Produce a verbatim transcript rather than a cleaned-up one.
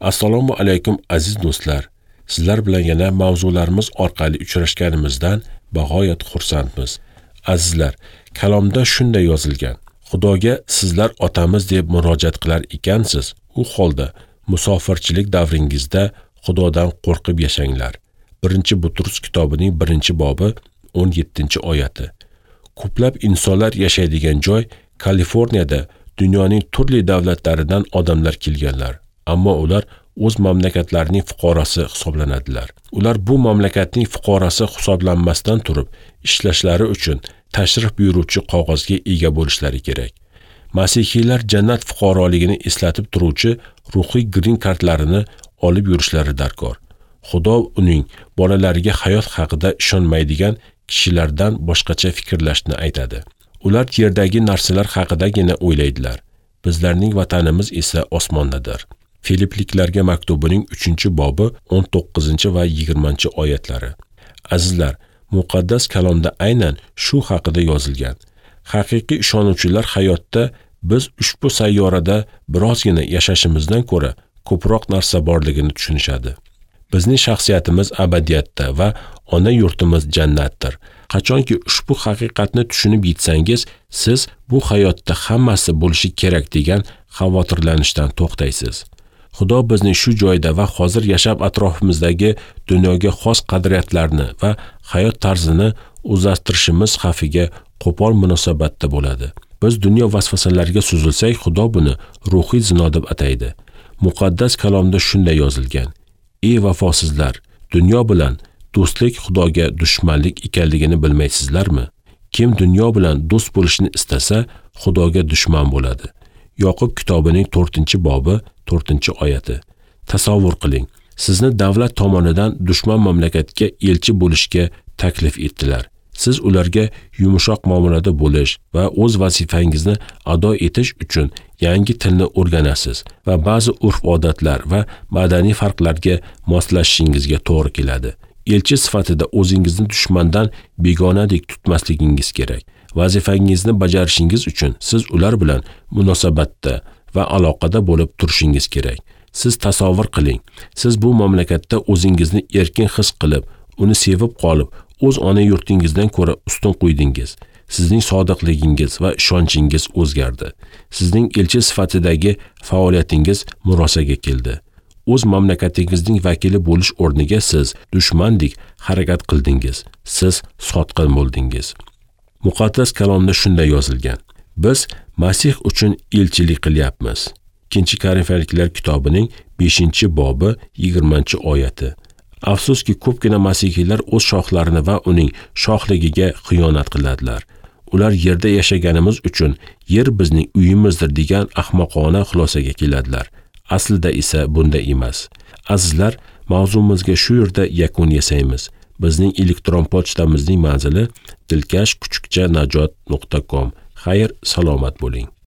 Assalomu alaykum aziz do'stlar. Sizlar bilan yana mavzularimiz orqali uchrashganimizdan bag'oyat xursandmiz. Azizlar, kalomda shunday yozilgan: Xudoga sizlar otamiz deb murojaat qilar ekansiz, u holda musofirchilik davringizda Xudodan qo'rqib yashanglar. birinchi Butrus kitobining birinchi bobi o'n yettinchi oyati. Ko'plab insonlar yashaydigan joy Kaliforniyada dunyoning turli davlatlaridan odamlar kelganlar. Ammo ular o'z mamlakatlarining fuqarosi hisoblanadilar. Ular bu mamlakatning fuqarosi hisoblanmasdan turib, ishlashlari uchun tashrif buyuruvchi qog'ozga ega bo'lishlari kerak. Masihiylar jannat fuqaroligini eslatib turuvchi ruhiy green kartlarini olib yurishlari darkor. Xudo uning bolalariga hayot haqida ishonmaydigan kishilardan boshqacha fikrlashni aytadi. Ular yerdagi narsalar haqidagina o'ylaydilar. Bizlarning vatanimiz esa osmondadir. Filipliklarga maktubining uchinchi bobi o'n to'qqizinchi va yigirmanchi oyatlari. Azizlar, muqaddas kalomda aynan shu haqida yozilgan. Haqiqiy ishonuvchilar hayotda biz ushbu sayyorada birozgina yashashimizdan ko'ra ko'proq narsa borligini tushunishadi. Bizning shaxsiyatimiz abadiyatda va ona yurtimiz jannatdir. Qachonki ushbu haqiqatni tushunib yetsangiz, siz bu hayotda hammasi bo'lishi kerak degan xavotirlanishdan to'xtaysiz. Xudo bizni shu joyda va hozir yashab atrofimizdagi dunyoga xos qadriyatlarni va hayot tarzini o'zlashtirishimiz xavfiga qo'pol munosabatda bo'ladi. Biz dunyo vasvasalariga suzilsak, Xudo buni ruhiy zino deb ataydi. Muqaddas kalomda shunday yozilgan: Ey vafosizlar, dunyo bilan do'stlik Xudoga dushmanlik ekanligini bilmaysizlarmi? Kim dunyo bilan do'st bo'lishni istasa, Xudoga dushman bo'ladi. Yoqub kitobining to'rtinchi bobi to'rtinchi oyati. Tasavvur qiling, sizni davlat tomonidan dushman mamlakatga elchi bo'lishga taklif etdilar. Siz ularga yumshoq muomalada bo'lish va o'z vazifangizni ado etish uchun yangi tilni o'rganasiz va ba'zi urf-odatlar va madaniy farqlarga moslashishingizga to'g'ri keladi. Elchi sifatida o'zingizni dushmandan begonadek tutmasligingiz kerak. Vazifangizni bajarishingiz uchun siz ular bilan munosabatda va aloqada bo'lib turishingiz kerak. Siz tasavvur qiling, siz bu mamlakatda o'zingizni erkin his qilib, uni sevib qolib, o'z ona yurtingizdan ko'ra ustun qo'ydingiz. Sizning sodiqligingiz va ishonchingiz o'zgardi. Sizning elchi sifatidagi faoliyatingiz murosaga keldi. O'z mamlakatingizning vakili bo'lish o'rniga siz dushmandek harakat qildingiz. Siz sotqin bo'ldingiz. Muqaddas kalomda shunday yozilgan: Biz Masih uchun elchilik qilyapmiz. ikkinchi Korinfiyliklar kitobining beshinchi bobi yigirmanchi oyati. Afsuski, ko'pgina masihiylar o'z shohlarini va uning shohligiga xiyonat qiladilar. Ular yerda yashaganimiz uchun yer bizning uyimizdir degan ahmoqona xulosaga keladilar. Aslida esa bunday emas. Azizlar, mavzumizga shu yerda yakun yasaymiz. Bizning elektron pochtamizning manzili dilkash kuchukcha najot nuqta com. Xayr, salomat bo'ling.